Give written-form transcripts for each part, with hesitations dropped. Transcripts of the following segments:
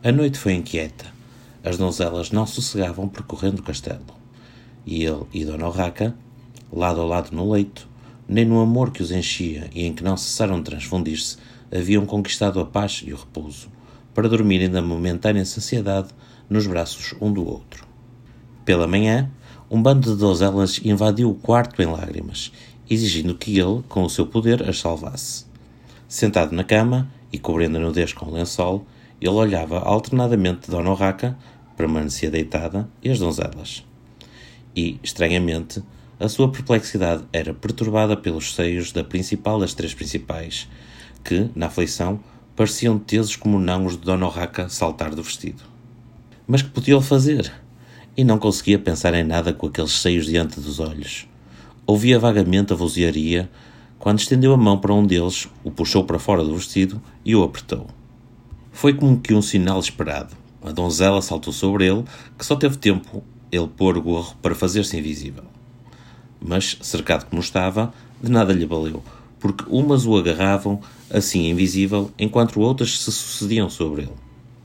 A noite foi inquieta. As donzelas não sossegavam percorrendo o castelo. E ele e Dona Urraca, lado a lado no leito, nem no amor que os enchia e em que não cessaram de transfundir-se, haviam conquistado a paz e o repouso, para dormirem da momentânea saciedade nos braços um do outro. Pela manhã, um bando de donzelas invadiu o quarto em lágrimas, exigindo que ele, com o seu poder, as salvasse. Sentado na cama e cobrindo a nudez com o lençol, ele olhava alternadamente Dona Urraca, permanecia deitada, e as donzelas. E, estranhamente, a sua perplexidade era perturbada pelos seios da principal das três principais, que, na aflição, pareciam tesos como não os de Dona Urraca saltar do vestido. Mas que podia ele fazer? E não conseguia pensar em nada com aqueles seios diante dos olhos. Ouvia vagamente a vozearia, quando estendeu a mão para um deles, o puxou para fora do vestido e o apertou. Foi como que um sinal esperado. A donzela saltou sobre ele, que só teve tempo ele pôr o gorro para fazer-se invisível. Mas, cercado como estava, de nada lhe valeu, porque umas o agarravam, assim invisível, enquanto outras se sucediam sobre ele.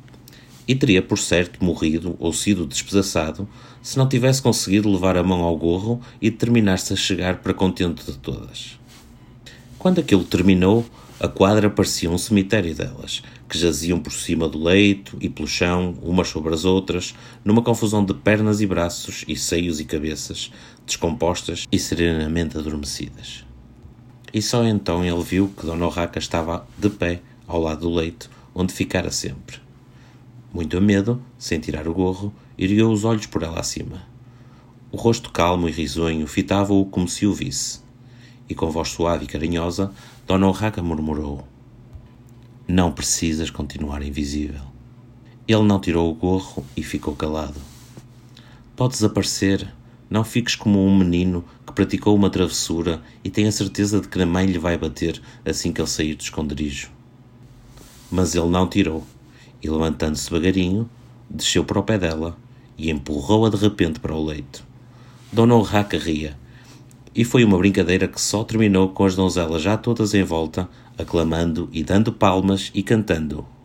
E teria, por certo, morrido ou sido despedaçado, se não tivesse conseguido levar a mão ao gorro e determinar-se a chegar para contento de todas. Quando aquilo terminou, a quadra parecia um cemitério delas, que jaziam por cima do leito e pelo chão, umas sobre as outras, numa confusão de pernas e braços e seios e cabeças, descompostas e serenamente adormecidas. E só então ele viu que Dona Urraca estava de pé ao lado do leito, onde ficara sempre. Muito a medo, sem tirar o gorro, ergueu os olhos por ela acima. O rosto calmo e risonho fitava-o como se o visse. E com voz suave e carinhosa, Dona Urraca murmurou: "Não precisas continuar invisível." Ele não tirou o gorro e ficou calado. "Podes aparecer, não fiques como um menino que praticou uma travessura e tem a certeza de que a mãe lhe vai bater assim que ele sair do esconderijo." Mas ele não tirou, e levantando-se devagarinho, desceu para o pé dela e empurrou-a de repente para o leito. Dona Urraca ria, e foi uma brincadeira que só terminou com as donzelas já todas em volta, aclamando e dando palmas e cantando.